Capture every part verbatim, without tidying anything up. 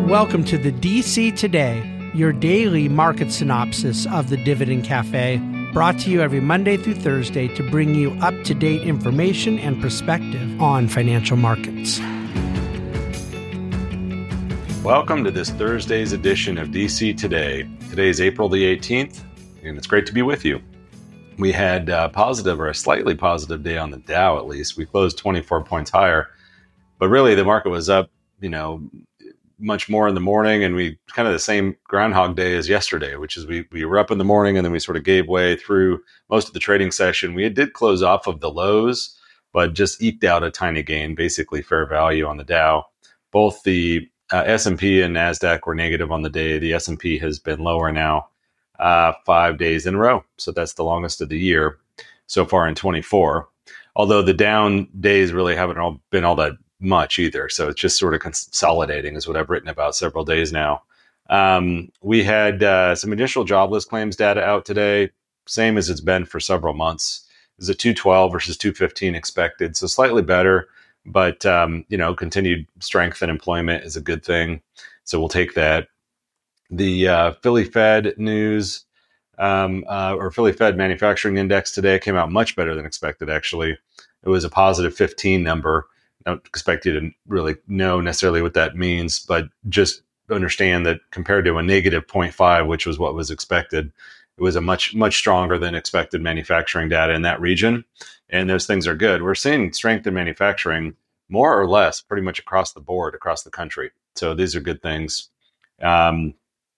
Welcome to the D C Today, your daily market synopsis of the Dividend Cafe, brought to you every Monday through Thursday to bring you up-to-date information and perspective on financial markets. Welcome to this Thursday's edition of D C Today. Today is April the eighteenth, and it's great to be with you. We had a positive or a slightly positive day on the Dow, at least. We closed twenty-four points higher, but really the market was up, you know, much more in the morning, and we kind of the same Groundhog Day as yesterday, which is we, we were up in the morning and then we sort of gave way through most of the trading session. We did close off of the lows, but just eked out a tiny gain, basically fair value on the Dow. Both the uh, S and P and NASDAQ were negative on the day. The S and P has been lower now uh, five days in a row. So that's the longest of the year so far in twenty-four. Although the down days really haven't all been all that much either. So it's just sort of consolidating is what I've written about several days now. Um, we had uh, some additional jobless claims data out today, same as it's been for several months. There's a two twelve versus two fifteen expected, so slightly better, but um, you know, continued strength in employment is a good thing. So we'll take that. The uh, Philly Fed news um, uh, or Philly Fed manufacturing index today came out much better than expected, actually. It was a positive fifteen number. I don't expect you to really know necessarily what that means, but just understand that compared to a negative zero point five, which was what was expected, it was a much, much stronger than expected manufacturing data in that region. And those things are good. We're seeing strength in manufacturing more or less pretty much across the board, across the country. So these are good things um,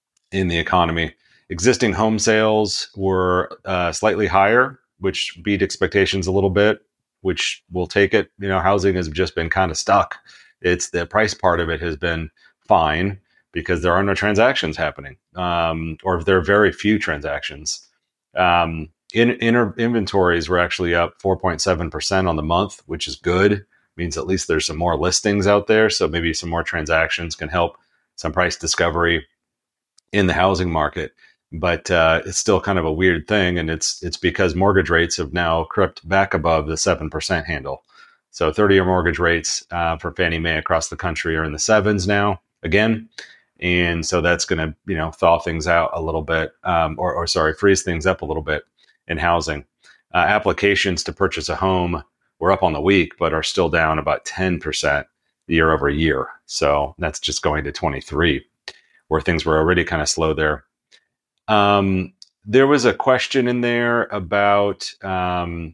in the economy. Existing home sales were uh, slightly higher, which beat expectations a little bit, which will take it. You know, housing has just been kind of stuck. It's the price part of it has been fine because there are no transactions happening, um, or there are very few transactions. Um, in, in inventories were actually up four point seven percent on the month, which is good. Means at least there's some more listings out there. So maybe some more transactions can help some price discovery in the housing market. But uh, it's still kind of a weird thing, and it's it's because mortgage rates have now crept back above the seven percent handle. So thirty-year mortgage rates uh, for Fannie Mae across the country are in the sevens now again, and so that's going to you know thaw things out a little bit, um, or, or sorry, freeze things up a little bit in housing. Uh, applications to purchase a home were up on the week, but are still down about ten percent year over year. So that's just going to twenty-three, where things were already kind of slow there. Um, there was a question in there about, um,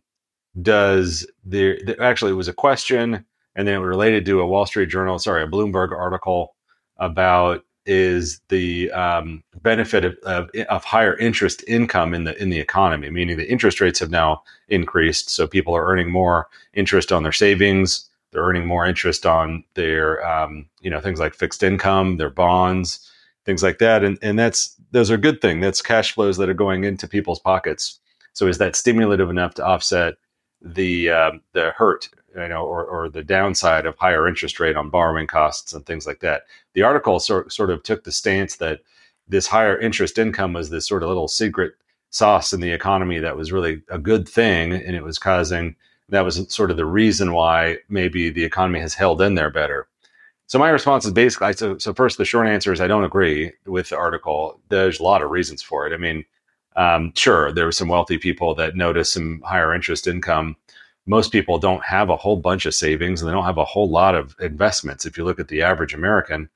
does there, actually it was a question and then it related to a Wall Street Journal, sorry, a Bloomberg article about is the, um, benefit of, of, of higher interest income in the, in the economy, meaning the interest rates have now increased. So people are earning more interest on their savings. They're earning more interest on their, um, you know, things like fixed income, their bonds, things like that. And, and that's, those are a good thing. That's cash flows that are going into people's pockets. So is that stimulative enough to offset the uh, the hurt, you know, or, or the downside of higher interest rate on borrowing costs and things like that? The article sort, sort of took the stance that this higher interest income was this sort of little secret sauce in the economy that was really a good thing. And it was causing, that was sort of the reason why maybe the economy has held in there better. So my response is basically, so, so first, the short answer is I don't agree with the article. There's a lot of reasons for it. I mean, um, sure, there were some wealthy people that noticed some higher interest income. Most people don't have a whole bunch of savings and they don't have a whole lot of investments if you look at the average American.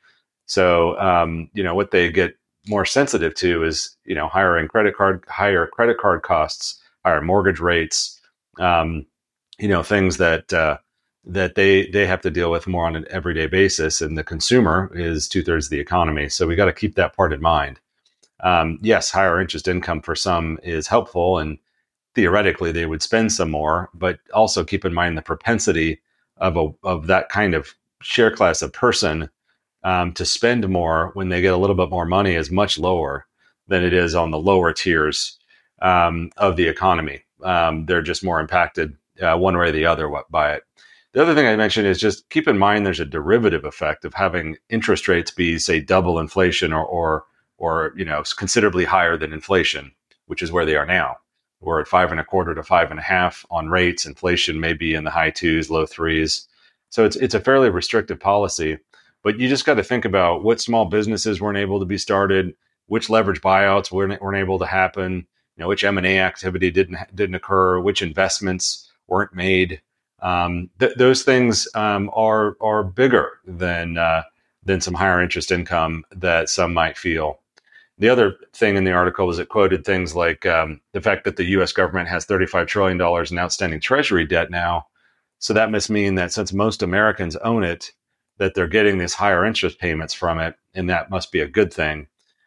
So, um, you know, what they get more sensitive to is, you know, higher credit card, higher credit card costs, higher mortgage rates, um, you know, things that, uh, that they they have to deal with more on an everyday basis. And the consumer is two thirds of the economy. So we got to keep that part in mind. Um, yes, higher interest income for some is helpful and theoretically they would spend some more, but also keep in mind the propensity of a of that kind of share class of person um, to spend more when they get a little bit more money is much lower than it is on the lower tiers um, of the economy. Um, they're just more impacted uh, one way or the other by it. The other thing I mentioned is just keep in mind there's a derivative effect of having interest rates be, say, double inflation or, or, or you know, considerably higher than inflation, which is where they are now. We're at five and a quarter to five and a half on rates. Inflation may be in the high twos, low threes. So it's it's a fairly restrictive policy. But you just got to think about what small businesses weren't able to be started, which leverage buyouts weren't, weren't able to happen, you know, which M and A activity didn't didn't occur, which investments weren't made. Um, th- those things um, are are bigger than uh, than some higher interest income that some might feel. The other thing in the article was it quoted things like um, the fact that the U S government has thirty-five trillion dollars in outstanding treasury debt now. So that must mean that since most Americans own it, that they're getting these higher interest payments from it, and that must be a good thing.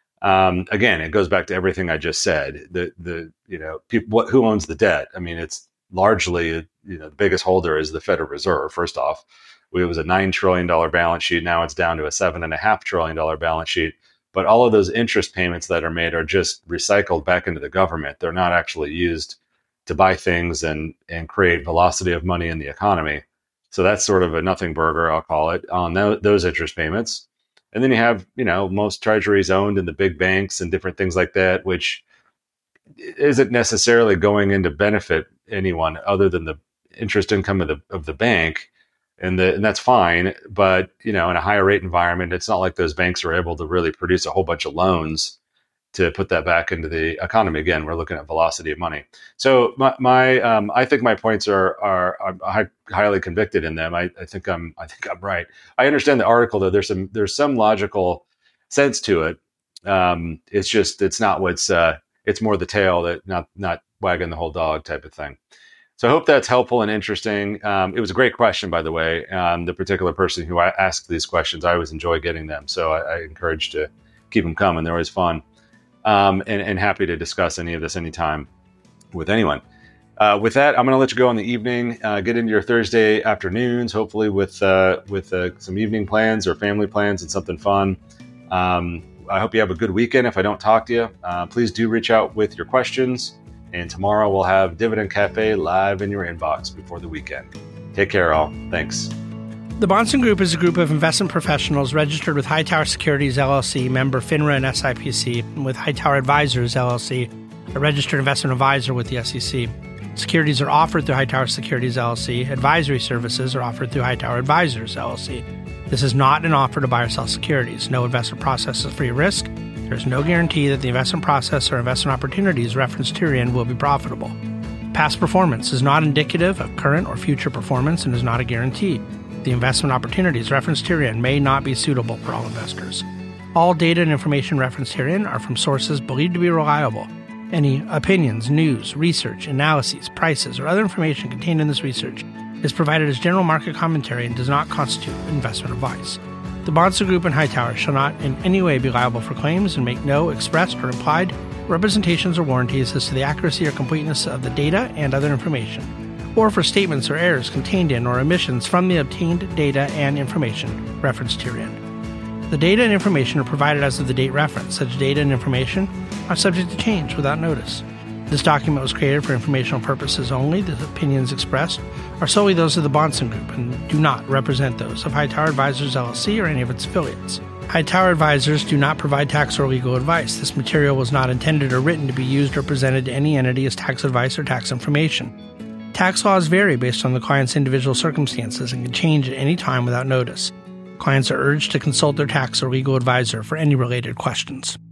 Um, again, it goes back to everything I just said. The the you know people, what, who owns the debt? I mean, it's largely you know the biggest holder is the Federal Reserve. First off, it was a nine trillion dollar balance sheet. Now it's down to a seven and a half trillion dollar balance sheet. But all of those interest payments that are made are just recycled back into the government. They're not actually used to buy things and and create velocity of money in the economy. So that's sort of a nothing burger, I'll call it, on those interest payments. And then you have, you know, most treasuries owned in the big banks and different things like that, which isn't necessarily going in to benefit anyone other than the interest income of the of the bank. And, the, and that's fine. But, you know, in a higher rate environment, it's not like those banks are able to really produce a whole bunch of loans to put that back into the economy. Again, we're looking at velocity of money. So my, my um, I think my points are are, are highly convicted in them. I, I think I'm I think I'm right. I understand the article though. There's some there's some logical sense to it. Um, it's just it's not what's uh, it's more the tail that not not wagging the whole dog type of thing. So I hope that's helpful and interesting. Um, it was a great question, by the way. Um, the particular person who I asked these questions, I always enjoy getting them. So I, I encourage to keep them coming. They're always fun. Um, and, and happy to discuss any of this anytime with anyone. Uh, with that, I'm going to let you go in the evening, uh, get into your Thursday afternoons, hopefully with uh, with uh, some evening plans or family plans and something fun. Um, I hope you have a good weekend. If I don't talk to you, uh, please do reach out with your questions. And tomorrow we'll have Dividend Cafe live in your inbox before the weekend. Take care, all. Thanks. The Bahnsen Group is a group of investment professionals registered with Hightower Securities, L L C, member FINRA and S I P C, and with Hightower Advisors, L L C, a registered investment advisor with the S E C. Securities are offered through Hightower Securities, L L C. Advisory services are offered through Hightower Advisors, L L C. This is not an offer to buy or sell securities. No investment process is free of risk. There is no guarantee that the investment process or investment opportunities referenced herein will be profitable. Past performance is not indicative of current or future performance and is not a guarantee. The investment opportunities referenced herein may not be suitable for all investors. All data and information referenced herein are from sources believed to be reliable. Any opinions, news, research, analyses, prices, or other information contained in this research is provided as general market commentary and does not constitute investment advice. The Bahnsen Group and Hightower shall not in any way be liable for claims and make no expressed or implied representations or warranties as to the accuracy or completeness of the data and other information, or for statements or errors contained in or omissions from the obtained data and information referenced herein. The data and information are provided as of the date referenced. Such data and information are subject to change without notice. This document was created for informational purposes only. The opinions expressed are solely those of the Bahnsen Group and do not represent those of Hightower Advisors, L L C, or any of its affiliates. Hightower Advisors do not provide tax or legal advice. This material was not intended or written to be used or presented to any entity as tax advice or tax information. Tax laws vary based on the client's individual circumstances and can change at any time without notice. Clients are urged to consult their tax or legal advisor for any related questions.